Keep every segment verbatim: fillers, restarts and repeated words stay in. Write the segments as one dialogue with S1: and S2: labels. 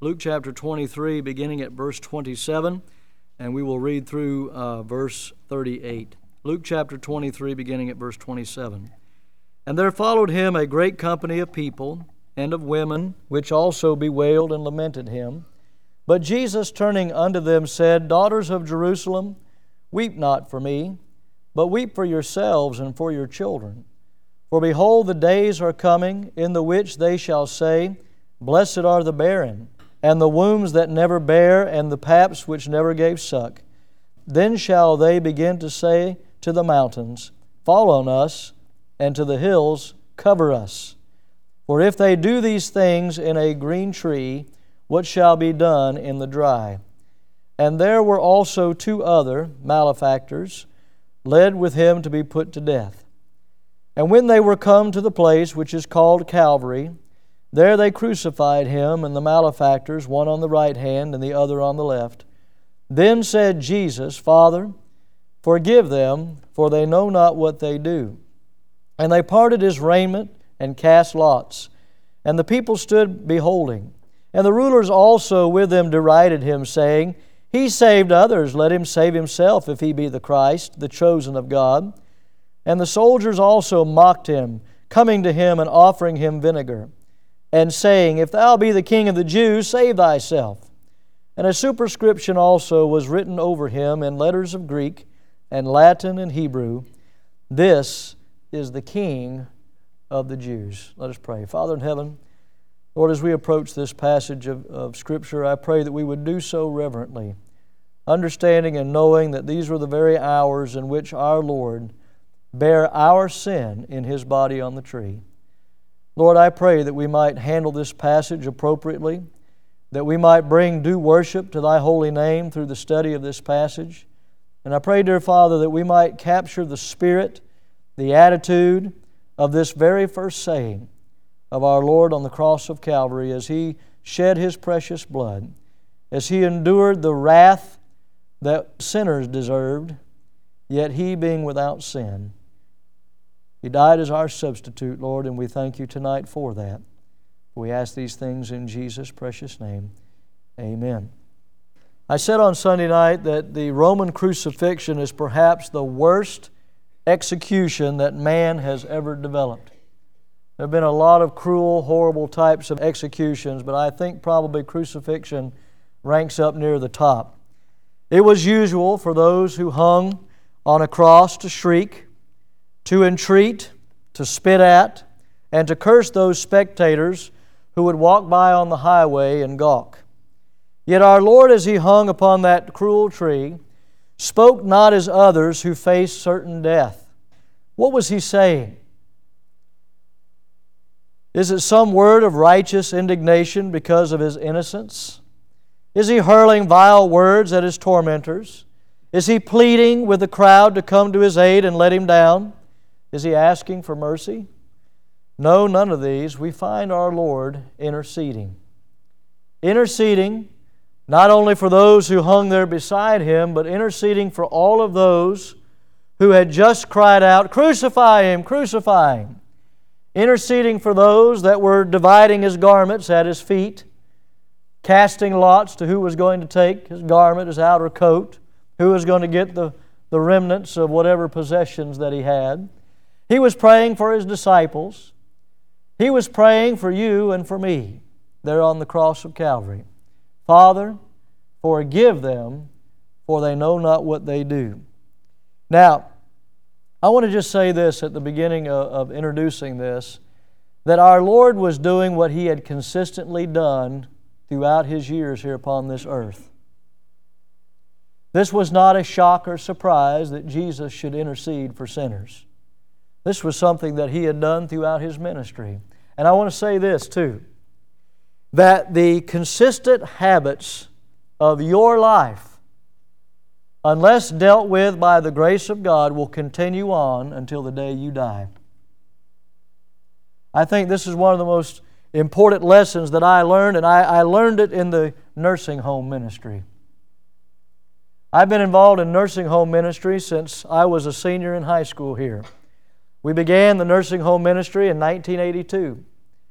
S1: Luke chapter twenty-three, beginning at verse twenty-seven, and we will read through uh, verse thirty-eight. Luke chapter twenty-three, beginning at verse twenty-seven. And there followed him a great company of people and of women, which also bewailed and lamented him. But Jesus, turning unto them, said, Daughters of Jerusalem, weep not for me, but weep for yourselves and for your children. For behold, the days are coming, in the which they shall say, Blessed are the barren, and the wombs that never bare, and the paps which never gave suck. Then shall they begin to say to the mountains, Fall on us, and to the hills, Cover us. For if they do these things in a green tree, what shall be done in the dry? And there were also two other malefactors, led with him to be put to death. And when they were come to the place which is called Calvary, there they crucified him and the malefactors, one on the right hand and the other on the left. Then said Jesus, Father, forgive them, for they know not what they do. And they parted his raiment and cast lots. And the people stood beholding. And the rulers also with them derided him, saying, He saved others, let him save himself, if he be the Christ, the chosen of God. And the soldiers also mocked him, coming to him and offering him vinegar, and saying, If thou be the King of the Jews, save thyself. And a superscription also was written over him in letters of Greek and Latin and Hebrew, This is the King of the Jews. Let us pray. Father in heaven, Lord, as we approach this passage of, of Scripture, I pray that we would do so reverently, understanding and knowing that these were the very hours in which our Lord bare our sin in His body on the tree. Lord, I pray that we might handle this passage appropriately, that we might bring due worship to Thy holy name through the study of this passage. And I pray, dear Father, that we might capture the spirit, the attitude of this very first saying of our Lord on the cross of Calvary as He shed His precious blood, as He endured the wrath that sinners deserved, yet He being without sin. He died as our substitute, Lord, and we thank You tonight for that. We ask these things in Jesus' precious name. Amen. I said on Sunday night that the Roman crucifixion is perhaps the worst execution that man has ever developed. There have been a lot of cruel, horrible types of executions, but I think probably crucifixion ranks up near the top. It was usual for those who hung on a cross to shriek, to entreat, to spit at, and to curse those spectators who would walk by on the highway and gawk. Yet our Lord, as He hung upon that cruel tree, spoke not as others who faced certain death. What was He saying? Is it some word of righteous indignation because of His innocence? Is He hurling vile words at His tormentors? Is He pleading with the crowd to come to His aid and let Him down? Is He asking for mercy? No, none of these. We find our Lord interceding. Interceding not only for those who hung there beside Him, but interceding for all of those who had just cried out, Crucify Him, crucify Him. Interceding for those that were dividing His garments at His feet, casting lots to who was going to take His garment, His outer coat, who was going to get the, the remnants of whatever possessions that He had. He was praying for His disciples. He was praying for you and for me there on the cross of Calvary. Father, forgive them, for they know not what they do. Now, I want to just say this at the beginning of, of introducing this, that our Lord was doing what He had consistently done throughout His years here upon this earth. This was not a shock or surprise that Jesus should intercede for sinners. This was something that He had done throughout His ministry. And I want to say this too, that the consistent habits of your life, unless dealt with by the grace of God, will continue on until the day you die. I think this is one of the most important lessons that I learned, and I, I learned it in the nursing home ministry. I've been involved in nursing home ministry since I was a senior in high school here. We began the nursing home ministry in nineteen eighty-two.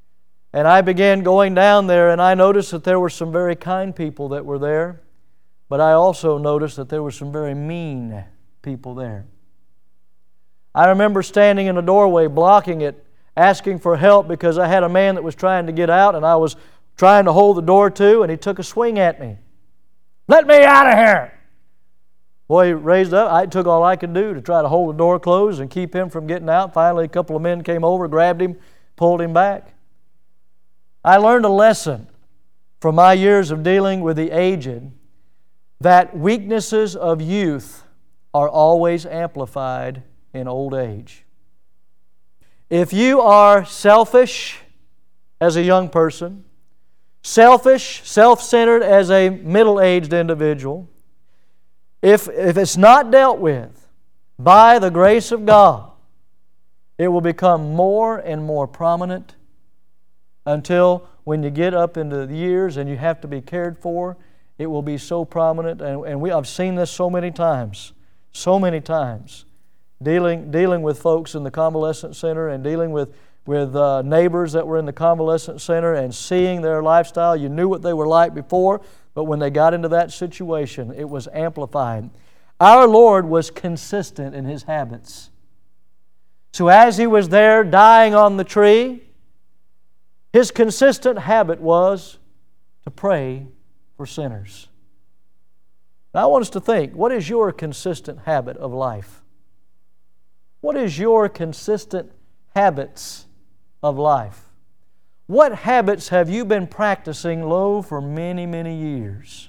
S1: And I began going down there, and I noticed that there were some very kind people that were there, but I also noticed that there were some very mean people there. I remember standing in a doorway, blocking it, asking for help because I had a man that was trying to get out, and I was trying to hold the door to, and he took a swing at me. "Let me out of here!" Boy, he raised up. I took all I could do to try to hold the door closed and keep him from getting out. Finally, a couple of men came over, grabbed him, pulled him back. I learned a lesson from my years of dealing with the aged, that weaknesses of youth are always amplified in old age. If you are selfish as a young person, selfish, self-centered as a middle-aged individual, if, if it's not dealt with by the grace of God, it will become more and more prominent until when you get up into the years and you have to be cared for, it will be so prominent. And, and we, I've seen this so many times, so many times, dealing, dealing with folks in the convalescent center and dealing with, with uh, neighbors that were in the convalescent center and seeing their lifestyle. You knew what they were like before, but when they got into that situation, it was amplified. Our Lord was consistent in His habits. So as He was there dying on the tree, His consistent habit was to pray for sinners. Now I want us to think, what is your consistent habit of life? What is your consistent habits of life? What habits have you been practicing, lo, for many, many years?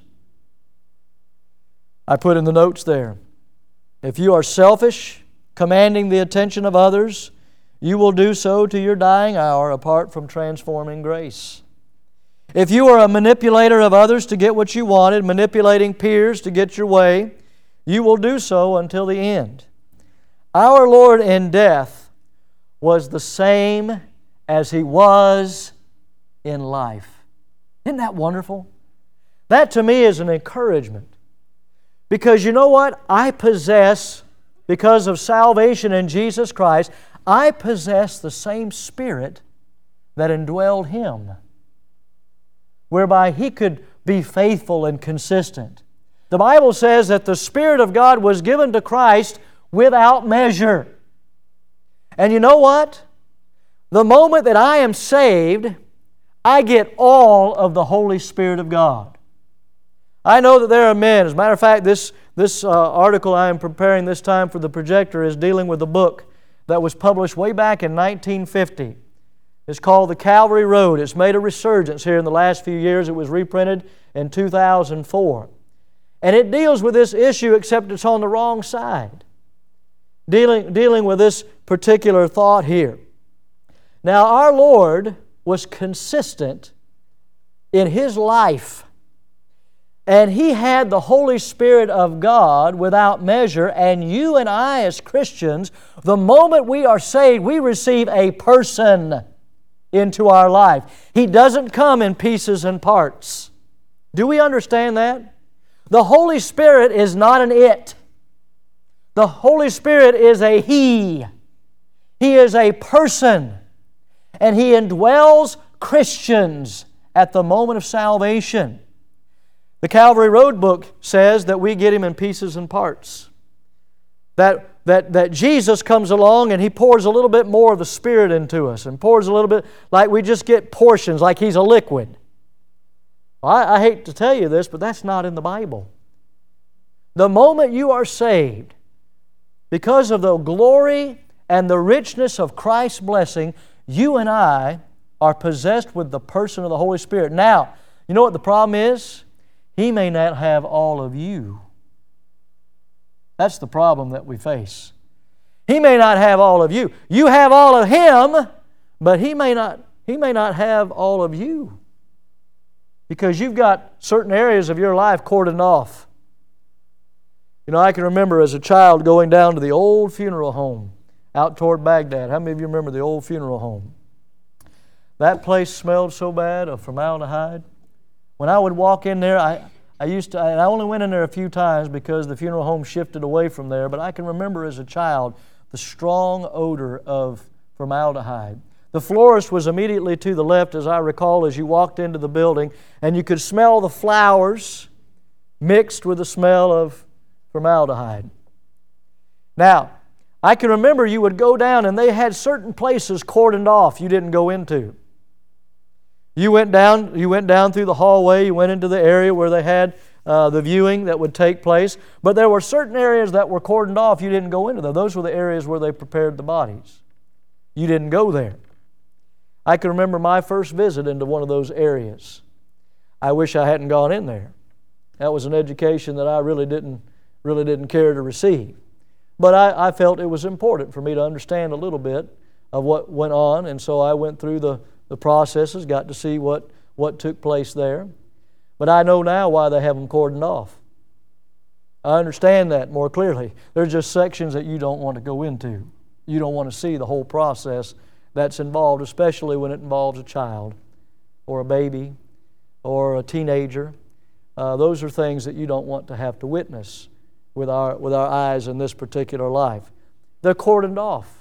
S1: I put in the notes there, if you are selfish, commanding the attention of others, you will do so to your dying hour apart from transforming grace. If you are a manipulator of others to get what you wanted, manipulating peers to get your way, you will do so until the end. Our Lord in death was the same as He was in life. Isn't that wonderful? That to me is an encouragement. Because you know what? I possess, because of salvation in Jesus Christ, I possess the same Spirit that indwelled Him, whereby He could be faithful and consistent. The Bible says that the Spirit of God was given to Christ without measure. And you know what? The moment that I am saved, I get all of the Holy Spirit of God. I know that there are men, as a matter of fact, this, this uh, article I am preparing this time for the projector is dealing with a book that was published way back in nineteen fifty. It's called The Calvary Road. It's made a resurgence here in the last few years. It was reprinted in two thousand four. And it deals with this issue, except it's on the wrong side. Dealing, dealing with this particular thought here. Now, our Lord was consistent in His life. And He had the Holy Spirit of God without measure. And you and I as Christians, the moment we are saved, we receive a person into our life. He doesn't come in pieces and parts. Do we understand that? The Holy Spirit is not an it. The Holy Spirit is a He. He is a person. And He indwells Christians at the moment of salvation. The Calvary Road book says that we get Him in pieces and parts. That, that, that Jesus comes along and He pours a little bit more of the Spirit into us and pours a little bit, like we just get portions, like He's a liquid. Well, I, I hate to tell you this, but that's not in the Bible. The moment you are saved, because of the glory and the richness of Christ's blessing, you and I are possessed with the person of the Holy Spirit. Now, you know what the problem is? He may not have all of you. That's the problem that we face. He may not have all of you. You have all of Him, but He may not, He may not have all of you. Because you've got certain areas of your life cordoned off. You know, I can remember as a child going down to the old funeral home out toward Baghdad. How many of you remember the old funeral home? That place smelled so bad of formaldehyde. When I would walk in there, I, I used to, and I only went in there a few times because the funeral home shifted away from there, but I can remember as a child the strong odor of formaldehyde. The florist was immediately to the left, as I recall, as you walked into the building, and you could smell the flowers mixed with the smell of formaldehyde. Now, I can remember you would go down and they had certain places cordoned off you didn't go into. You went down, you went down through the hallway, you went into the area where they had uh, the viewing that would take place, but there were certain areas that were cordoned off you didn't go into them. Those were the areas where they prepared the bodies. You didn't go there. I can remember my first visit into one of those areas. I wish I hadn't gone in there. That was an education that I really didn't, really didn't care to receive. But I, I felt it was important for me to understand a little bit of what went on, and so I went through the, the processes, got to see what, what took place there. But I know now why they have them cordoned off. I understand that more clearly. There's just sections that you don't want to go into. You don't want to see the whole process that's involved, especially when it involves a child or a baby or a teenager. Uh, those are things that you don't want to have to witness with our, with our eyes in this particular life. They're cordoned off.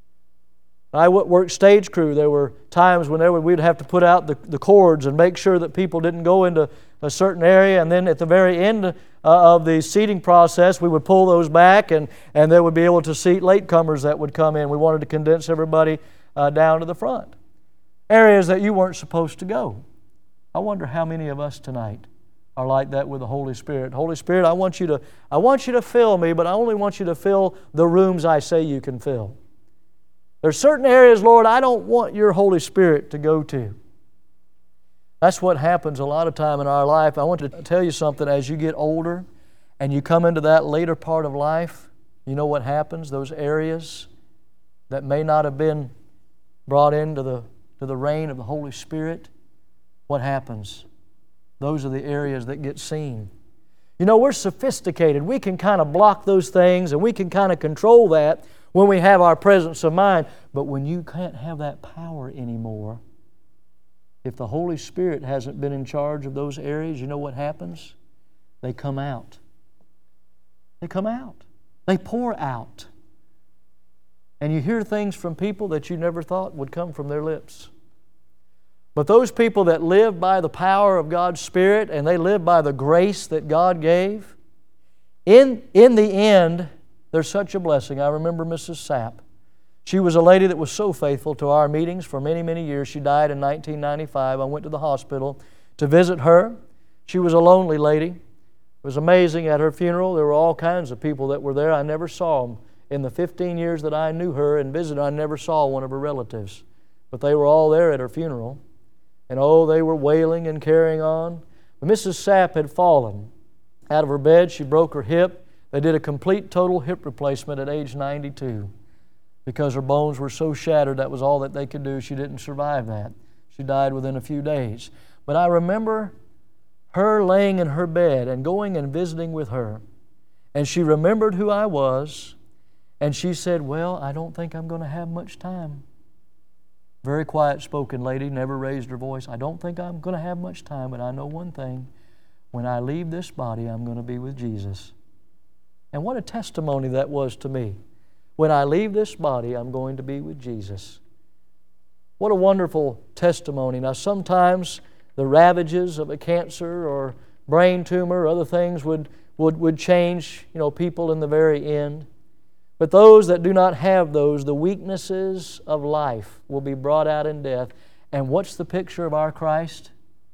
S1: I worked stage crew. There were times when we'd have to put out the, the cords and make sure that people didn't go into a certain area, and then at the very end uh, of the seating process, we would pull those back, and, and they would be able to seat latecomers that would come in. We wanted to condense everybody uh, down to the front. Areas that you weren't supposed to go. I wonder how many of us tonight are like that with the Holy Spirit. Holy Spirit, I want you to, I want you to fill me, but I only want you to fill the rooms I say you can fill. There's certain areas, Lord, I don't want your Holy Spirit to go to. That's what happens a lot of time in our life. I want to tell you something. As you get older and you come into that later part of life, you know what happens? Those areas that may not have been brought into the, to the reign of the Holy Spirit, what happens? Those are the areas that get seen. You know, we're sophisticated. We can kind of block those things and we can kind of control that when we have our presence of mind. But when you can't have that power anymore, if the Holy Spirit hasn't been in charge of those areas, you know what happens? They come out. They come out. They pour out. And you hear things from people that you never thought would come from their lips. But those people that live by the power of God's Spirit and they live by the grace that God gave, in, in the end, they're such a blessing. I remember Missus Sapp. She was a lady that was so faithful to our meetings for many, many years. She died in nineteen ninety-five. I went to the hospital to visit her. She was a lonely lady. It was amazing at her funeral. There were all kinds of people that were there. I never saw them. In the fifteen years that I knew her and visited, I never saw one of her relatives. But they were all there at her funeral. And oh, they were wailing and carrying on. But Missus Sapp had fallen out of her bed. She broke her hip. They did a complete total hip replacement at age ninety-two. Because her bones were so shattered, that was all that they could do. She didn't survive that. She died within a few days. But I remember her laying in her bed and going and visiting with her. And she remembered who I was. And she said, well, I don't think I'm going to have much time. Very quiet-spoken lady, never raised her voice. I don't think I'm going to have much time, but I know one thing. When I leave this body, I'm going to be with Jesus. And what a testimony that was to me. When I leave this body, I'm going to be with Jesus. What a wonderful testimony. Now, sometimes the ravages of a cancer or brain tumor or other things would, would, would change, you know, people in the very end. But those that do not have those, the weaknesses of life will be brought out in death. And what's the picture of our Christ?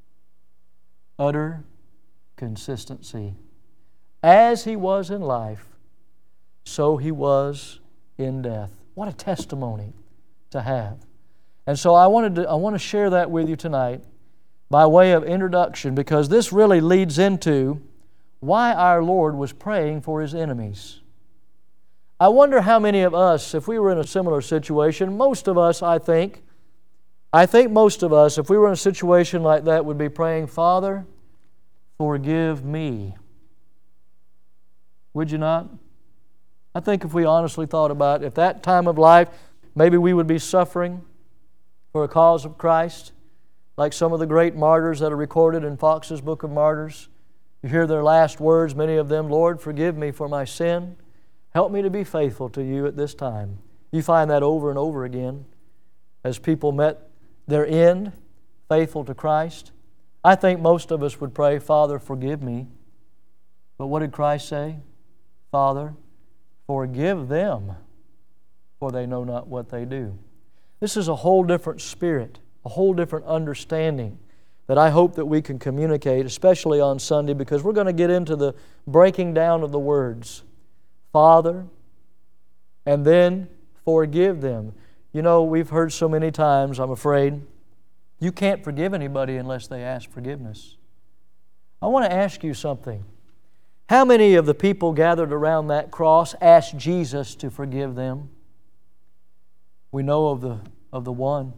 S1: Utter consistency. As He was in life, so He was in death. What a testimony to have. And so I wanted to, I want to share that with you tonight by way of introduction, because this really leads into why our Lord was praying for His enemies. I wonder how many of us, if we were in a similar situation, most of us, I think, I think most of us, if we were in a situation like that, would be praying, Father, forgive me. Would you not? I think if we honestly thought about it, at that time of life, maybe we would be suffering for a cause of Christ, like some of the great martyrs that are recorded in Fox's Book of Martyrs. You hear their last words, many of them, Lord, forgive me for my sin. Help me to be faithful to you at this time. You find that over and over again. as people met their end, faithful to Christ? I think most of us would pray, Father, forgive me. But what did Christ say? Father, forgive them, for they know not what they do. This is a whole different spirit, a whole different understanding that I hope that we can communicate, especially on Sunday, because we're going to get into the breaking down of the words. Father, and then forgive them. You know, we've heard so many times, I'm afraid, you can't forgive anybody unless they ask forgiveness. I want to ask you something. How many of the people gathered around that cross asked Jesus to forgive them? We know of the, of the one.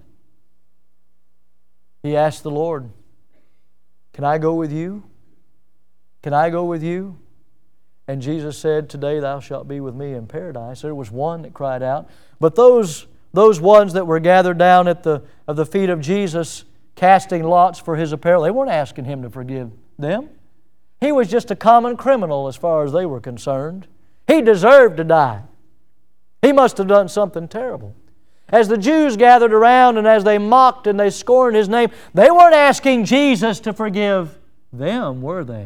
S1: He asked the Lord, can I go with you? Can I go with you? And Jesus said, today thou shalt be with me in paradise. There was one that cried out. But those, those ones that were gathered down at the, of the feet of Jesus, casting lots for His apparel, they weren't asking Him to forgive them. He was just a common criminal as far as they were concerned. He deserved to die. He must have done something terrible. As the Jews gathered around and as they mocked and they scorned His name, they weren't asking Jesus to forgive them, were they?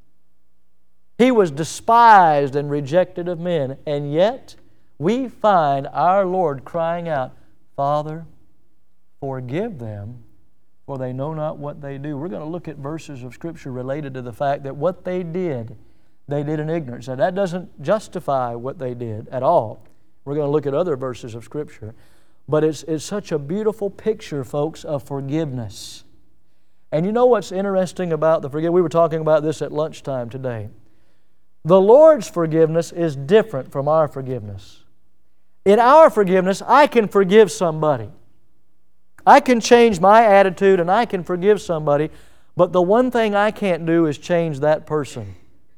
S1: He was despised and rejected of men, and yet we find our Lord crying out, Father, forgive them, for they know not what they do. We're going to look at verses of Scripture related to the fact that what they did, they did in ignorance. Now, that doesn't justify what they did at all. We're going to look at other verses of Scripture. But it's, it's such a beautiful picture, folks, of forgiveness. And you know what's interesting about the forgiveness? We were talking about this at lunchtime today. The Lord's forgiveness is different from our forgiveness. In our forgiveness, I can forgive somebody. I can change my attitude and I can forgive somebody, but the one thing I can't do is change that person.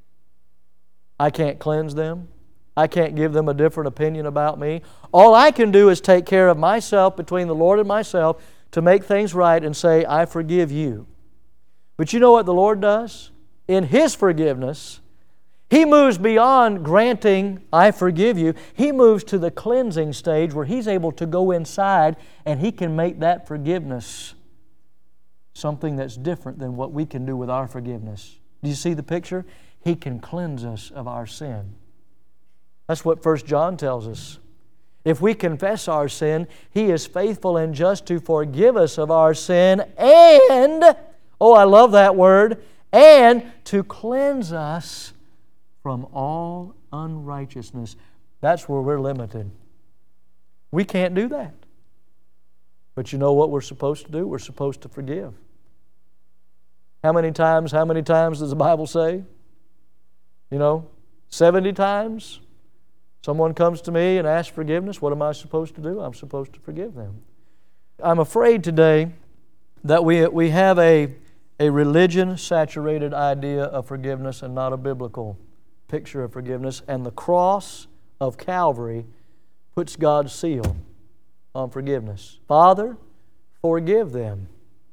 S1: I can't cleanse them. I can't give them a different opinion about me. All I can do is take care of myself, between the Lord and myself, to make things right and say, I forgive you. But you know what the Lord does? In His forgiveness, He moves beyond granting, I forgive you. He moves to the cleansing stage where He's able to go inside and He can make that forgiveness something that's different than what we can do with our forgiveness. Do you see the picture? He can cleanse us of our sin. That's what First John tells us. If we confess our sin, He is faithful and just to forgive us of our sin and, oh, I love that word, and to cleanse us from all unrighteousness. That's where we're limited. We can't do that. But you know what we're supposed to do? We're supposed to forgive. How many times, how many times does the Bible say? You know, seventy times? Someone comes to me and asks forgiveness. What am I supposed to do? I'm supposed to forgive them. I'm afraid today that we, we have a, a religion-saturated idea of forgiveness and not a biblical picture of forgiveness. And the cross of Calvary puts God's seal on forgiveness. Father, forgive them.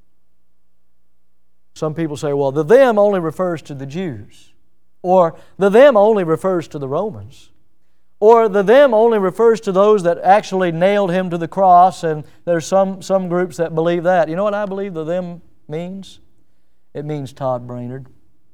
S1: Some people say, well, the them only refers to the Jews. Or the them only refers to the Romans. Or the them only refers to those that actually nailed Him to the cross, and there's some, some groups that believe that. You know what I believe the them means? It means Todd Brainerd.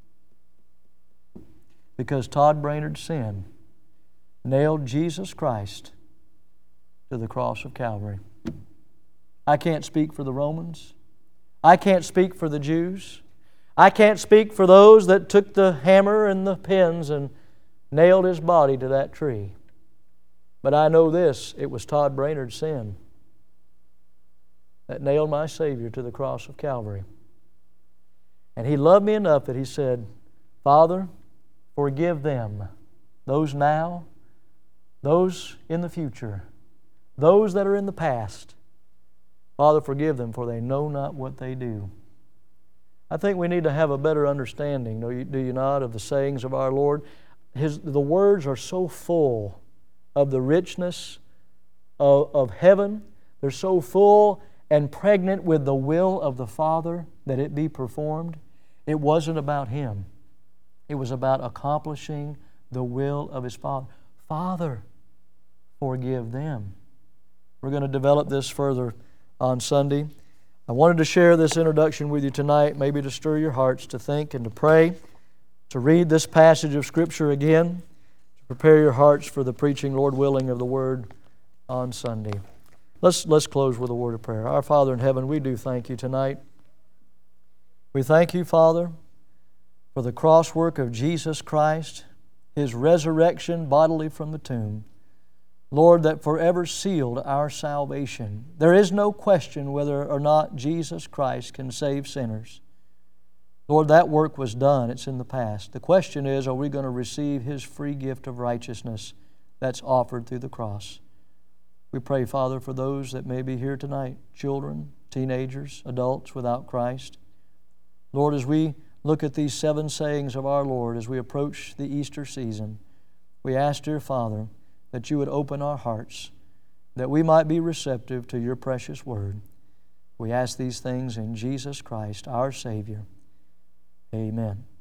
S1: Because Todd Brainerd's sin nailed Jesus Christ to the cross of Calvary. I can't speak for the Romans. I can't speak for the Jews. I can't speak for those that took the hammer and the pins and nailed His body to that tree. But I know this, it was Todd Brainerd's sin that nailed my Savior to the cross of Calvary. And He loved me enough that He said, Father, forgive them, those now, those in the future, those that are in the past. Father, forgive them, for they know not what they do. I think we need to have a better understanding, do you, do you not, of the sayings of our Lord. His, the words are so full of the richness of, of heaven. They're so full and pregnant with the will of the Father that it be performed. It wasn't about Him. It was about accomplishing the will of His Father. Father, forgive them. We're going to develop this further on Sunday. I wanted to share this introduction with you tonight, maybe to stir your hearts to think and to pray, to read this passage of Scripture again, to prepare your hearts for the preaching, Lord willing, of the Word on Sunday. Let's, let's close with a word of prayer. Our Father in heaven, we do thank you tonight. We thank you, Father, for the cross work of Jesus Christ, His resurrection bodily from the tomb. Lord, that forever sealed our salvation. There is no question whether or not Jesus Christ can save sinners. Lord, that work was done. It's in the past. The question is, are we going to receive His free gift of righteousness that's offered through the cross? We pray, Father, for those that may be here tonight, children, teenagers, adults without Christ. Lord, as we look at these seven sayings of our Lord as we approach the Easter season, we ask, dear Father, that you would open our hearts, that we might be receptive to your precious word. We ask these things in Jesus Christ, our Savior. Amen.